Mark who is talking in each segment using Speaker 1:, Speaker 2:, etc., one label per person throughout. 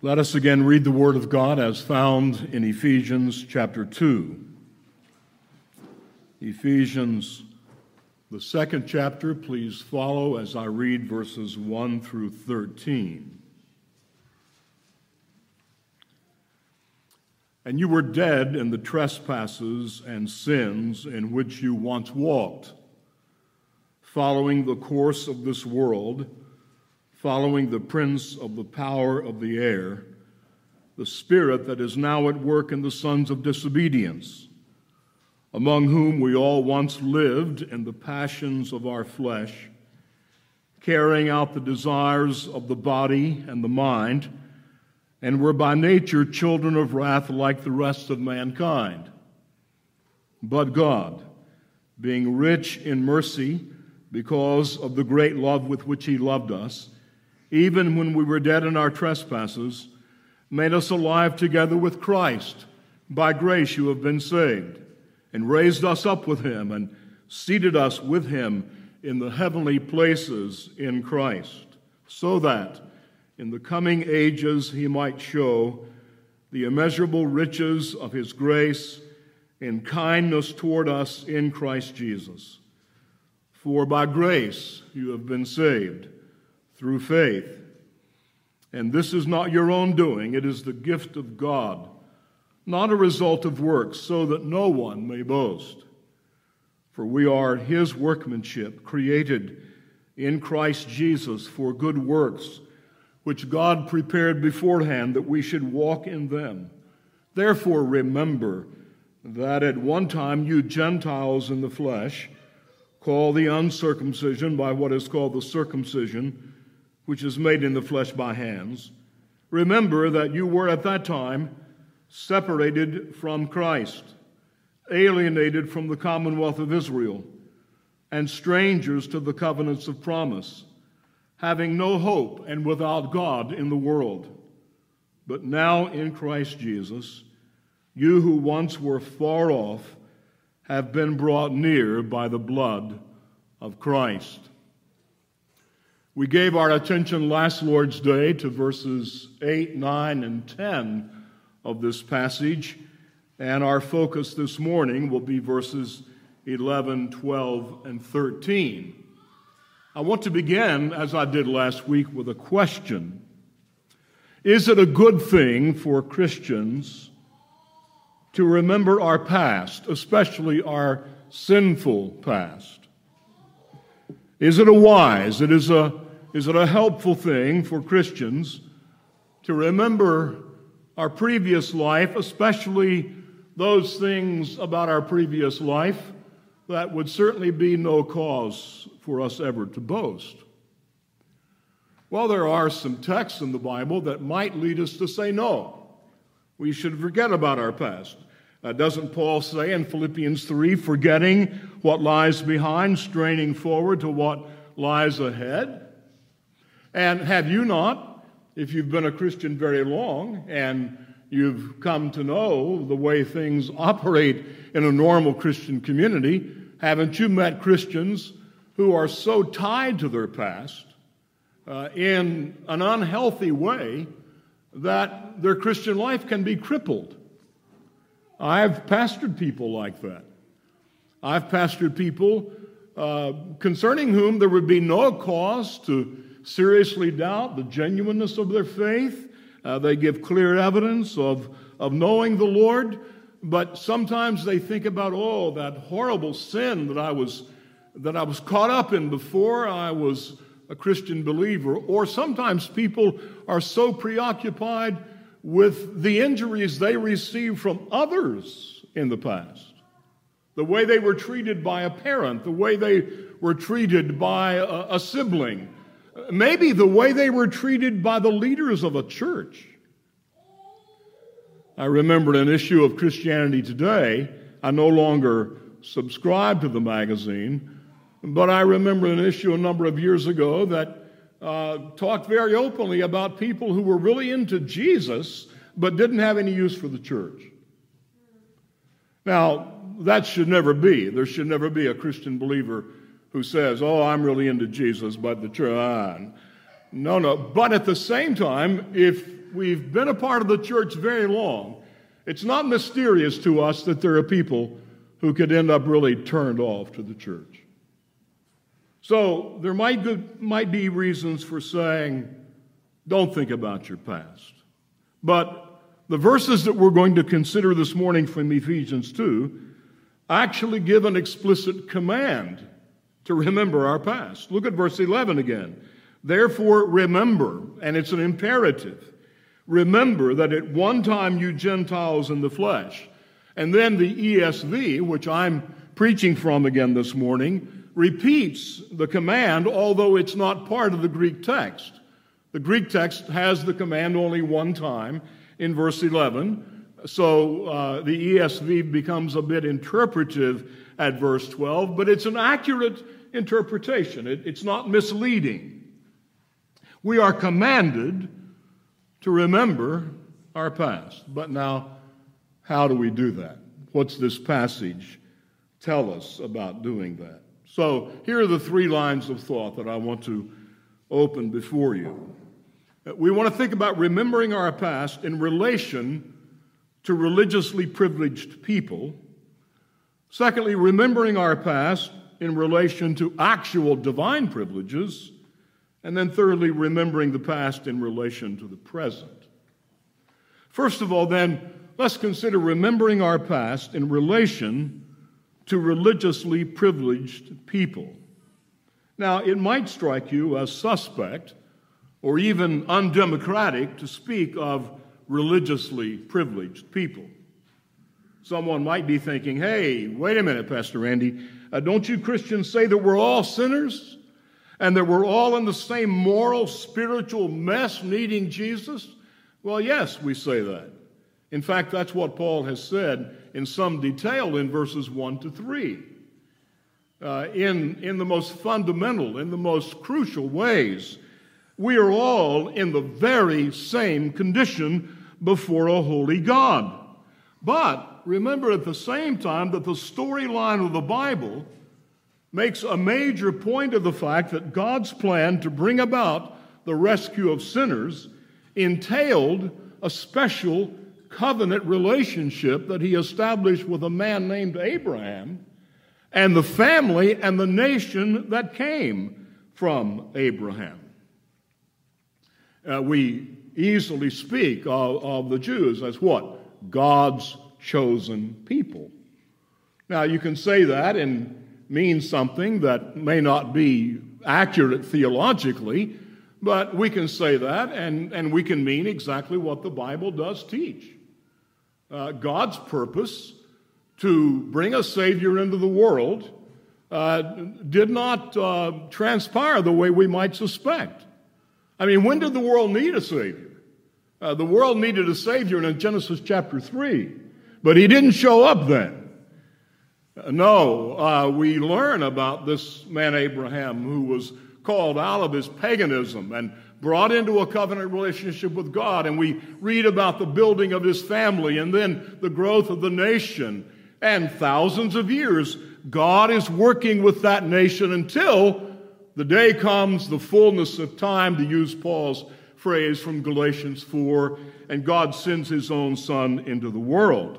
Speaker 1: Let us again read the Word of God as found in Ephesians chapter 2. Ephesians, the second chapter, please follow as I read verses 1 through 13. And you were dead in the trespasses and sins in which you once walked, following the course of this world, following the prince of the power of the air, the spirit that is now at work in the sons of disobedience, among whom we all once lived in the passions of our flesh, carrying out the desires of the body and the mind, and were by nature children of wrath like the rest of mankind. But God, being rich in mercy because of the great love with which He loved us, even when we were dead in our trespasses, made us alive together with Christ. By grace you have been saved, and raised us up with Him, and seated us with Him in the heavenly places in Christ, so that in the coming ages He might show the immeasurable riches of His grace and kindness toward us in Christ Jesus. For by grace you have been saved, through faith. And this is not your own doing, it is the gift of God, not a result of works, so that no one may boast. For we are His workmanship, created in Christ Jesus for good works, which God prepared beforehand that we should walk in them. Therefore remember that at one time you Gentiles in the flesh, called the uncircumcision by what is called the circumcision, which is made in the flesh by hands. Remember that you were at that time separated from Christ, alienated from the commonwealth of Israel, and strangers to the covenants of promise, having no hope and without God in the world. But now in Christ Jesus, you who once were far off have been brought near by the blood of Christ. We gave our attention last Lord's Day to verses 8, 9, and 10 of this passage, and our focus this morning will be verses 11, 12, and 13. I want to begin, as I did last week, with a question. Is it a good thing for Christians to remember our past, especially our sinful past? Is it is it a helpful thing for Christians to remember our previous life, especially those things about our previous life that would certainly be no cause for us ever to boast? Well, there are some texts in the Bible that might lead us to say no. We should forget about our past. Doesn't Paul say in Philippians 3, forgetting what lies behind, straining forward to what lies ahead? And have you not, if you've been a Christian very long and you've come to know the way things operate in a normal Christian community, haven't you met Christians who are so tied to their past in an unhealthy way that their Christian life can be crippled? I've pastored people like that. I've pastored people concerning whom there would be no cause to seriously doubt the genuineness of their faith. They give clear evidence of knowing the Lord, but sometimes they think about, that horrible sin that I was caught up in before I was a Christian believer. Or sometimes people are so preoccupied with the injuries they received from others in the past, the way they were treated by a parent, the way they were treated by a sibling, maybe the way they were treated by the leaders of a church. I remember an issue of Christianity Today. I no longer subscribe to the magazine, but I remember an issue a number of years ago that talked very openly about people who were really into Jesus but didn't have any use for the church. Now, that should never be. There should never be a Christian believer who says, I'm really into Jesus, but the church, no. But at the same time, if we've been a part of the church very long, it's not mysterious to us that there are people who could end up really turned off to the church. So there might be reasons for saying, don't think about your past. But the verses that we're going to consider this morning from Ephesians 2 actually give an explicit command to remember our past. Look at verse 11 again. Therefore remember, and it's an imperative, remember that at one time you Gentiles in the flesh. And then the ESV, which I'm preaching from again this morning, repeats the command, although it's not part of the Greek text. The Greek text has the command only one time in verse 11. So the ESV becomes a bit interpretive at verse 12, but it's an accurate interpretation. It's not misleading. We are commanded to remember our past. But now, how do we do that? What's this passage tell us about doing that? So here are the 3 lines of thought that I want to open before you. We want to think about remembering our past in relation to religiously privileged people. Secondly, remembering our past in relation to actual divine privileges. And then thirdly, remembering the past in relation to the present. First of all, then, let's consider remembering our past in relation to religiously privileged people. Now, it might strike you as suspect or even undemocratic to speak of religiously privileged people. Someone might be thinking, hey, wait a minute, Pastor Randy, don't you Christians say that we're all sinners and that we're all in the same moral, spiritual mess needing Jesus? Well, yes, we say that. In fact, that's what Paul has said in some detail in verses 1 to 3. In the most fundamental, in the most crucial ways, we are all in the very same condition before a holy God. But remember at the same time that the storyline of the Bible makes a major point of the fact that God's plan to bring about the rescue of sinners entailed a special covenant relationship that he established with a man named Abraham and the family and the nation that came from Abraham. We easily speak of the Jews as what? God's chosen people. Now, you can say that and mean something that may not be accurate theologically, but we can say that and we can mean exactly what the Bible does teach. God's purpose to bring a Savior into the world did not transpire the way we might suspect. I mean, when did the world need a Savior? The world needed a Savior in Genesis chapter 3, but he didn't show up then. No, we learn about this man Abraham who was called out of his paganism and brought into a covenant relationship with God, and we read about the building of his family and then the growth of the nation. And thousands of years, God is working with that nation until the day comes, the fullness of time, to use Paul's phrase from Galatians 4, and God sends his own Son into the world.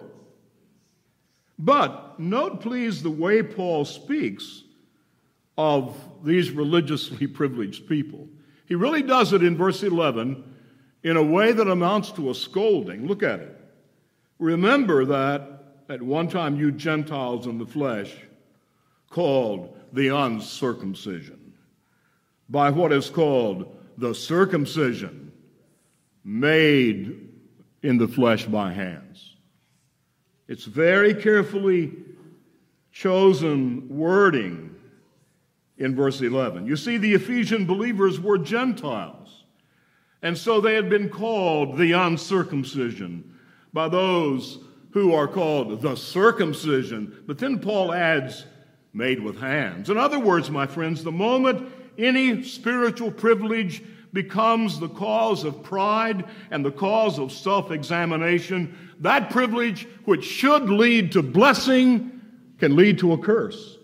Speaker 1: But note, please, the way Paul speaks of these religiously privileged people. He really does it in verse 11 in a way that amounts to a scolding. Look at it. Remember that at one time you Gentiles in the flesh called the uncircumcision by what is called the circumcision made in the flesh by hands. It's very carefully chosen wording in verse 11. You see, the Ephesian believers were Gentiles, and so they had been called the uncircumcision by those who are called the circumcision. But then Paul adds, made with hands. In other words, my friends, the moment any spiritual privilege becomes the cause of pride and the cause of self-examination, that privilege, which should lead to blessing, can lead to a curse.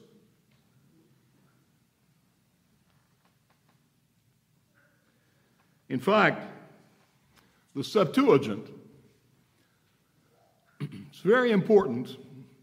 Speaker 1: In fact, the Septuagint. It's very important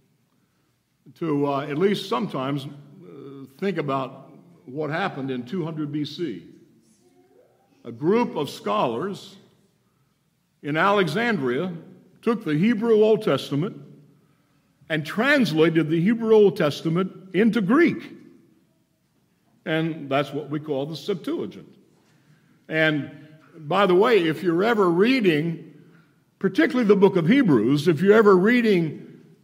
Speaker 1: to at least sometimes think about what happened in 200 BC. A group of scholars in Alexandria took the Hebrew Old Testament and translated the Hebrew Old Testament into Greek. And that's what we call the Septuagint. And by the way, if you're ever reading, particularly the book of Hebrews, if you're ever reading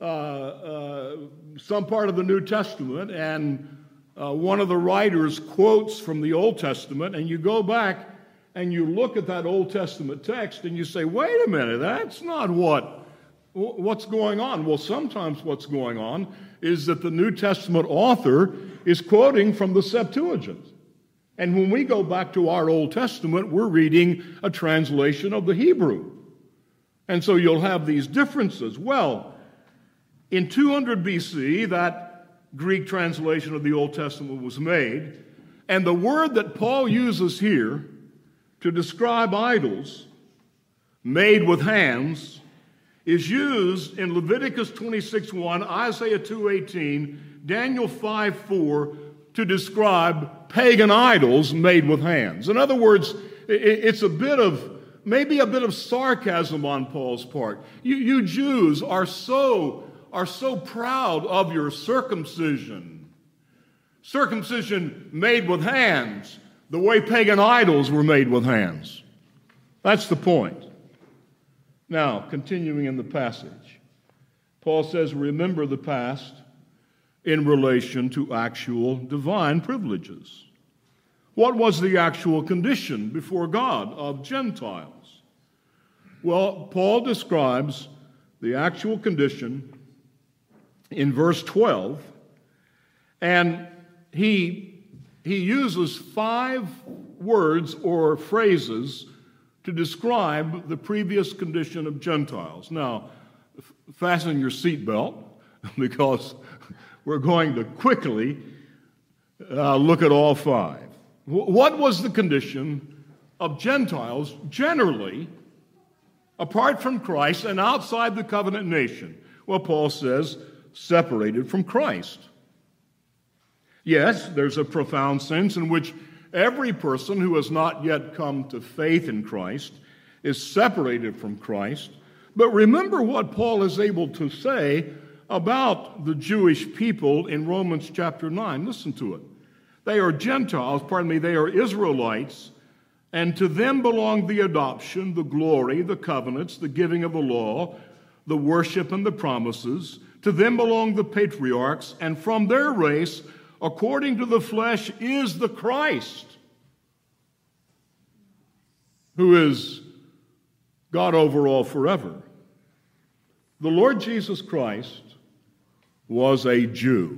Speaker 1: some part of the New Testament and one of the writers quotes from the Old Testament, and you go back and you look at that Old Testament text and you say, wait a minute, that's not what's going on. Well, sometimes what's going on is that the New Testament author is quoting from the Septuagint. And when we go back to our Old Testament, we're reading a translation of the Hebrew. And so you'll have these differences. Well, in 200 BC, that Greek translation of the Old Testament was made, and the word that Paul uses here to describe idols made with hands is used in Leviticus 26:1, Isaiah 2:18, Daniel 5:4 to describe pagan idols made with hands. In other words, it's maybe a bit of sarcasm on Paul's part. You Jews are so proud of your circumcision. Circumcision made with hands, the way pagan idols were made with hands. That's the point. Now, continuing in the passage, Paul says, remember the past in relation to actual divine privileges. What was the actual condition before God of Gentiles? Well, Paul describes the actual condition in verse 12, and he uses 5 words or phrases to describe the previous condition of Gentiles. Now, fasten your seatbelt, because we're going to quickly look at all 5. What was the condition of Gentiles generally, apart from Christ and outside the covenant nation? Well, Paul says, separated from Christ. Yes, there's a profound sense in which every person who has not yet come to faith in Christ is separated from Christ. But remember what Paul is able to say about the Jewish people in Romans chapter 9. Listen to it. They are Gentiles, they are Israelites, and to them belong the adoption, the glory, the covenants, the giving of the law, the worship and the promises. To them belong the patriarchs, and from their race, according to the flesh, is the Christ, who is God over all forever. The Lord Jesus Christ was a Jew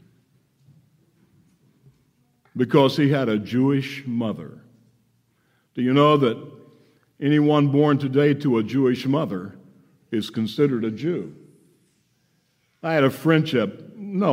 Speaker 1: because he had a Jewish mother. Do you know that anyone born today to a Jewish mother is considered a Jew? I have a friendship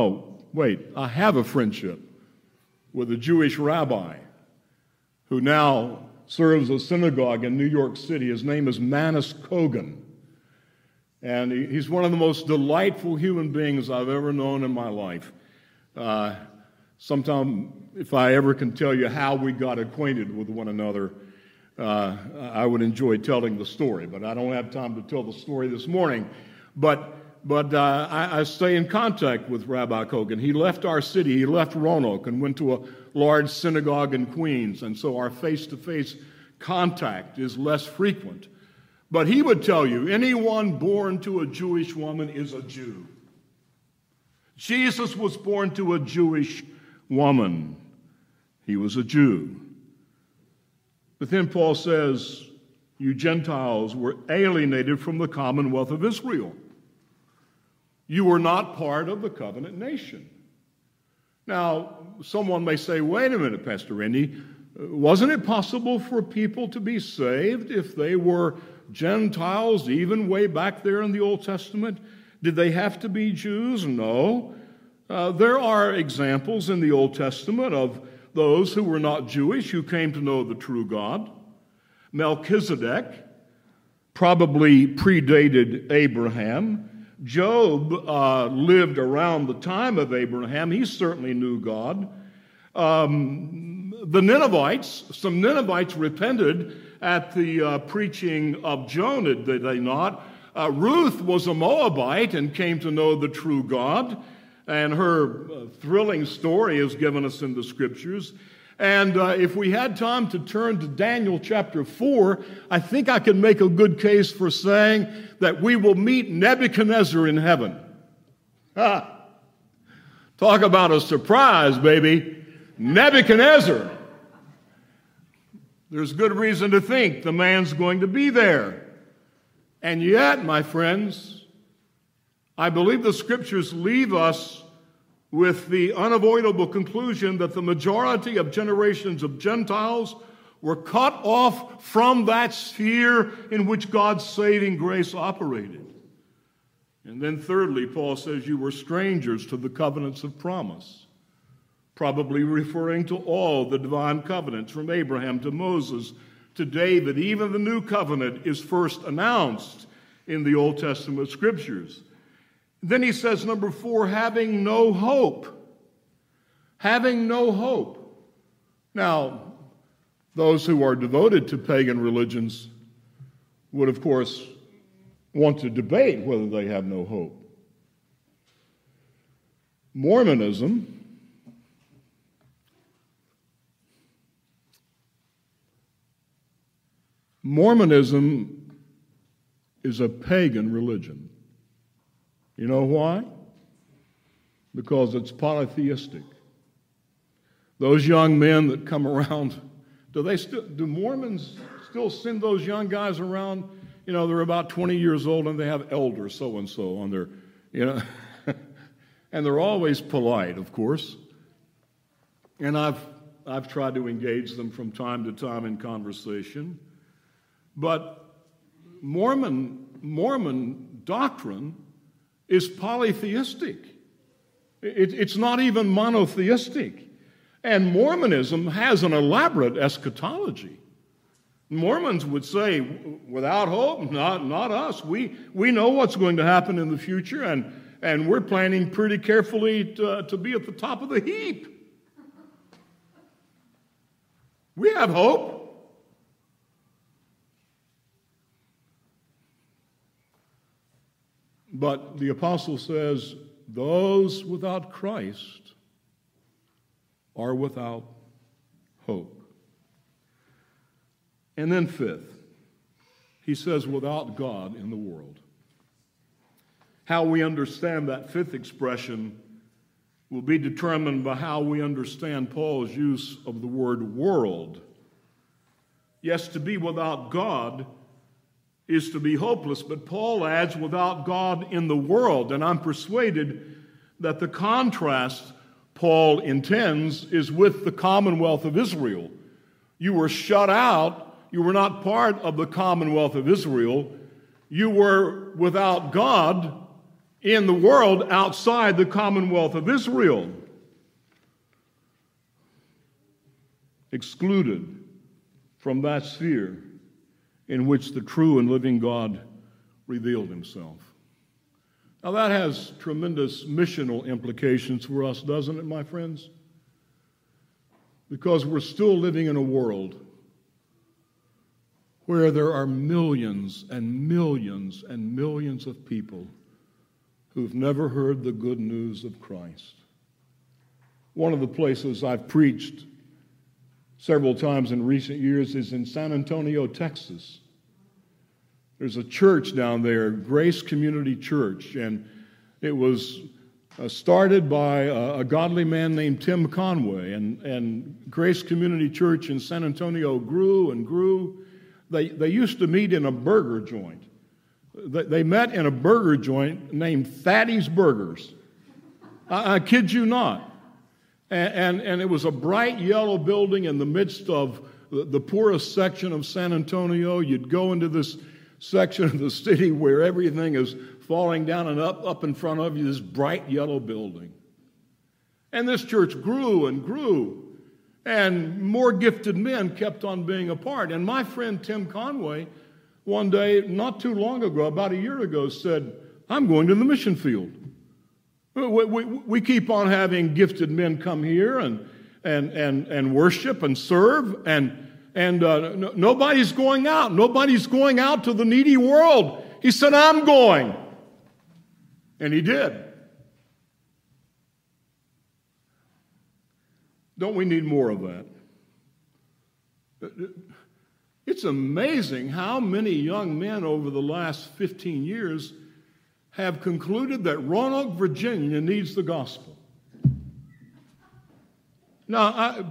Speaker 1: with a Jewish rabbi who now serves a synagogue in New York City. His name is Manis Kogan. And he's one of the most delightful human beings I've ever known in my life. Sometime, if I ever can tell you how we got acquainted with one another, I would enjoy telling the story. But I don't have time to tell the story this morning. But I stay in contact with Rabbi Kogan. He left our city. He left Roanoke and went to a large synagogue in Queens. And so our face-to-face contact is less frequent. But he would tell you, anyone born to a Jewish woman is a Jew. Jesus was born to a Jewish woman. He was a Jew. But then Paul says, you Gentiles were alienated from the commonwealth of Israel. You were not part of the covenant nation. Now, someone may say, wait a minute, Pastor Randy, wasn't it possible for people to be saved if they were Gentiles, even way back there in the Old Testament? Did they have to be Jews? No. There are examples in the Old Testament of those who were not Jewish who came to know the true God. Melchizedek probably predated Abraham. Job lived around the time of Abraham. He certainly knew God. The Ninevites, some Ninevites repented at the preaching of Jonah, did they not? Ruth was a Moabite and came to know the true God, and her thrilling story is given us in the Scriptures. And if we had time to turn to Daniel chapter 4, I think I could make a good case for saying that we will meet Nebuchadnezzar in heaven. Talk about a surprise, baby. Nebuchadnezzar. There's good reason to think the man's going to be there. And yet, my friends, I believe the Scriptures leave us with the unavoidable conclusion that the majority of generations of Gentiles were cut off from that sphere in which God's saving grace operated. And then thirdly, Paul says you were strangers to the covenants of promise, probably referring to all the divine covenants from Abraham to Moses to David. Even the new covenant is first announced in the Old Testament Scriptures. Then he says, number 4, having no hope. Having no hope. Now, those who are devoted to pagan religions would, of course, want to debate whether they have no hope. Mormonism is a pagan religion. You know why? Because it's polytheistic. Those young men that come around, do Mormons still send those young guys around? You know, they're about 20 years old and they have elder so-and-so on their, and they're always polite, of course. And I've tried to engage them from time to time in conversation. But Mormon doctrine is polytheistic. It's not even monotheistic. And Mormonism has an elaborate eschatology. Mormons would say, without hope, not us. We know what's going to happen in the future, and we're planning pretty carefully to be at the top of the heap. We have hope. But the apostle says, those without Christ are without hope. And then fifth, he says, without God in the world. How we understand that fifth expression will be determined by how we understand Paul's use of the word world. Yes, to be without God is to be hopeless, but Paul adds without God in the world, and I'm persuaded that the contrast Paul intends is with the commonwealth of Israel. You were shut out. You were not part of the commonwealth of Israel. You were without God in the world outside the commonwealth of Israel. Excluded from that sphere in which the true and living God revealed himself. Now that has tremendous missional implications for us, doesn't it, my friends? Because we're still living in a world where there are millions and millions and millions of people who've never heard the good news of Christ. One of the places I've preached several times in recent years is in San Antonio, Texas. There's a church down there, Grace Community Church, and it was started by a godly man named Tim Conway, and Grace Community Church in San Antonio grew and grew. They used to meet in a burger joint. They met in a burger joint named Fatty's Burgers. I kid you not. And it was a bright yellow building in the midst of the poorest section of San Antonio. You'd go into this section of the city where everything is falling down and up in front of you, this bright yellow building. And this church grew and grew, and more gifted men kept on being a part. And my friend Tim Conway one day, not too long ago, about a year ago, said, I'm going to the mission field. We keep on having gifted men come here and worship and serve, and nobody's going out. Nobody's going out to the needy world. He said, I'm going. And he did. Don't we need more of that? It's amazing how many young men over the last 15 years have concluded that Roanoke, Virginia needs the gospel. Now,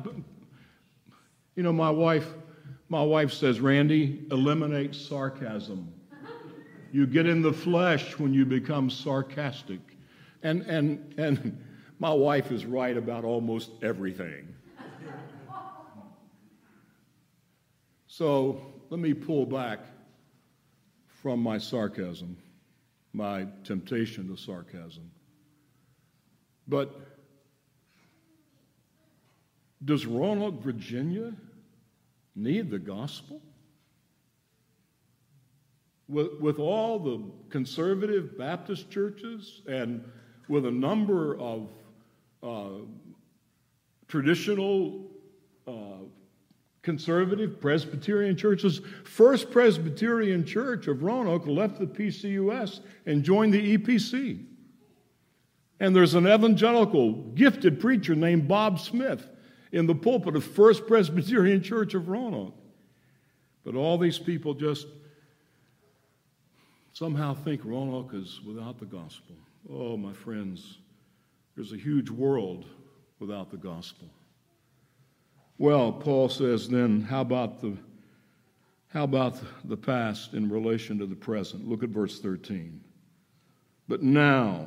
Speaker 1: my wife says, Randy, eliminate sarcasm. You get in the flesh when you become sarcastic. And my wife is right about almost everything. So let me pull back from my sarcasm, my temptation to sarcasm. But does Roanoke, Virginia need the gospel? With all the conservative Baptist churches and with a number of traditional conservative Presbyterian churches, First Presbyterian Church of Roanoke left the PCUS and joined the EPC. And there's an evangelical gifted preacher named Bob Smith in the pulpit of First Presbyterian Church of Roanoke. But all these people just somehow think Roanoke is without the gospel. Oh, my friends, there's a huge world without the gospel. Well, Paul says then, how about the past in relation to the present? Look at verse 13. But now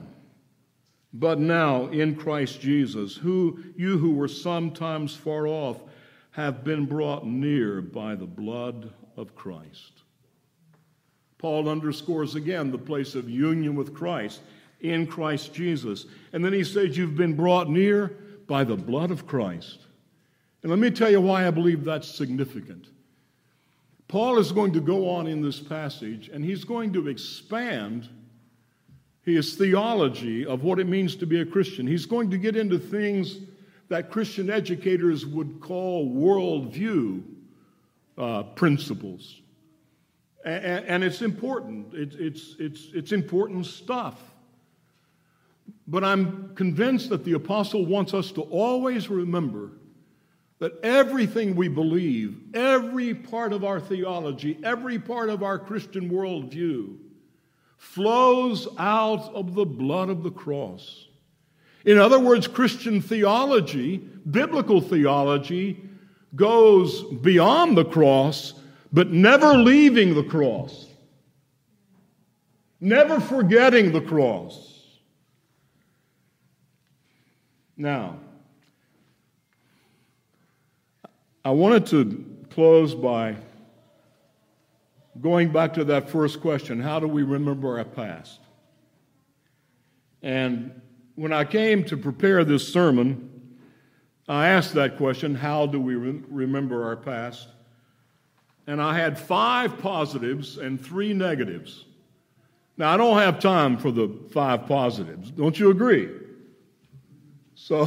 Speaker 1: in Christ Jesus, you who were sometimes far off have been brought near by the blood of Christ. Paul underscores again the place of union with Christ in Christ Jesus. And then he says you've been brought near by the blood of Christ. And let me tell you why I believe that's significant. Paul is going to go on in this passage, and he's going to expand his theology of what it means to be a Christian. He's going to get into things that Christian educators would call worldview principles. And it's important. It's important stuff. But I'm convinced that the apostle wants us to always remember that everything we believe, every part of our theology, every part of our Christian worldview flows out of the blood of the cross. In other words, Christian theology, biblical theology, goes beyond the cross, but never leaving the cross, never forgetting the cross. Now, I wanted to close by going back to that first question, how do we remember our past? And when I came to prepare this sermon, I asked that question, how do we remember our past? And I had 5 positives and 3 negatives. Now, I don't have time for the 5 positives. Don't you agree? So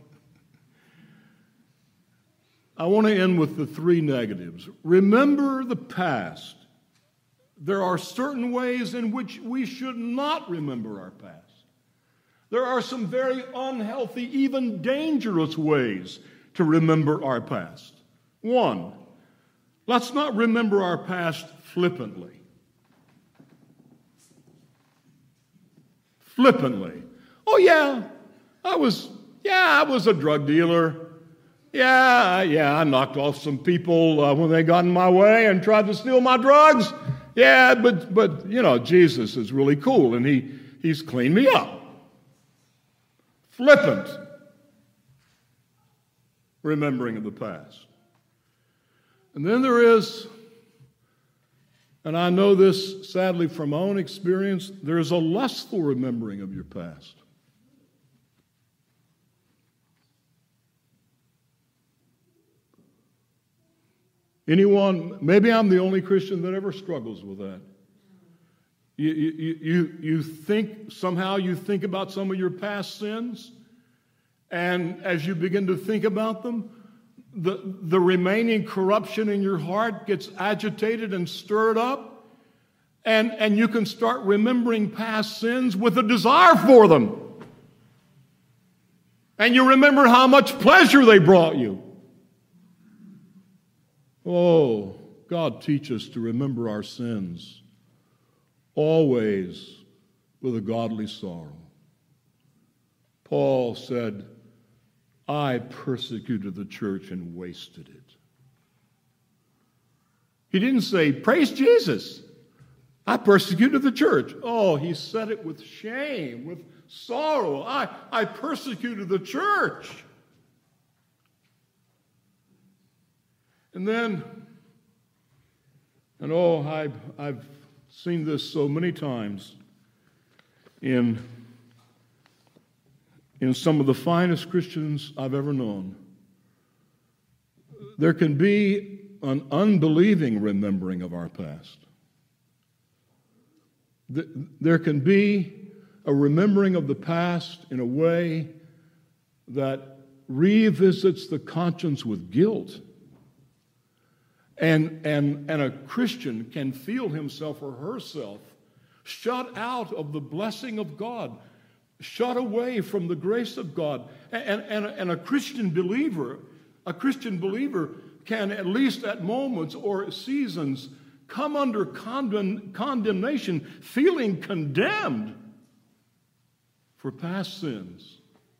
Speaker 1: I want to end with the 3 negatives. Remember the past. There are certain ways in which we should not remember our past. There are some very unhealthy, even dangerous ways to remember our past. 1, let's not remember our past flippantly. Flippantly. Oh, yeah, I was a drug dealer. Yeah, I knocked off some people when they got in my way and tried to steal my drugs. Yeah, but Jesus is really cool, and he's cleaned me up. Flippant remembering of the past. And then there is, and I know this sadly from my own experience, there is a lustful remembering of your past. Anyone, maybe I'm the only Christian that ever struggles with that. You think, somehow you think about some of your past sins, and as you begin to think about them, the remaining corruption in your heart gets agitated and stirred up, and you can start remembering past sins with a desire for them. And you remember how much pleasure they brought you. Oh, God, teach us to remember our sins, always with a godly sorrow. Paul said, I persecuted the church and wasted it. He didn't say, praise Jesus, I persecuted the church. Oh, he said it with shame, with sorrow. I persecuted the church. And then, I've seen this so many times in some of the finest Christians I've ever known. There can be an unbelieving remembering of our past. There can be a remembering of the past in a way that revisits the conscience with guilt. And a Christian can feel himself or herself shut out of the blessing of God, shut away from the grace of God. And a Christian believer can, at least at moments or seasons, come under condemnation, feeling condemned for past sins.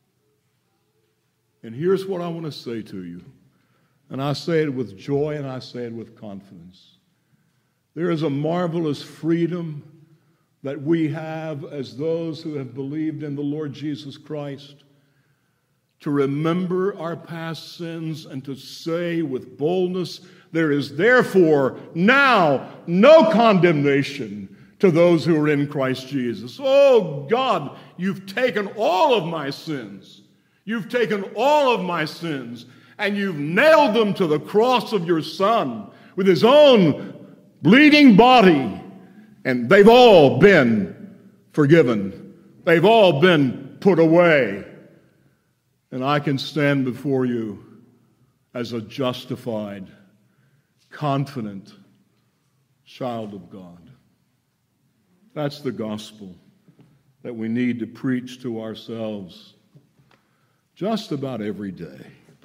Speaker 1: And here's what I want to say to you. And I say it with joy and I say it with confidence. There is a marvelous freedom that we have as those who have believed in the Lord Jesus Christ to remember our past sins and to say with boldness, there is therefore now no condemnation to those who are in Christ Jesus. Oh God, you've taken all of my sins. You've taken all of my sins, and you've nailed them to the cross of your Son with his own bleeding body, and they've all been forgiven. They've all been put away. And I can stand before you as a justified, confident child of God. That's the gospel that we need to preach to ourselves just about every day.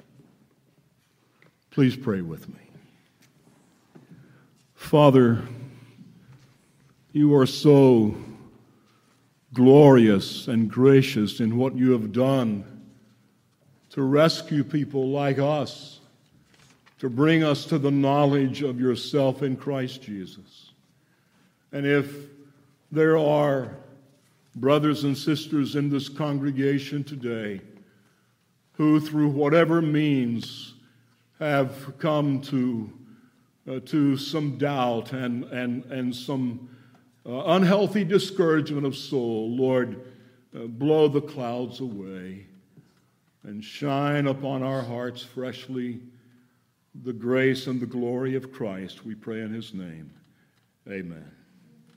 Speaker 1: Please pray with me. Father, you are so glorious and gracious in what you have done to rescue people like us, to bring us to the knowledge of yourself in Christ Jesus. And if there are brothers and sisters in this congregation today who, through whatever means, have come to some doubt and some unhealthy discouragement of soul, Lord, blow the clouds away and shine upon our hearts freshly the grace and the glory of Christ. We pray in his name. Amen.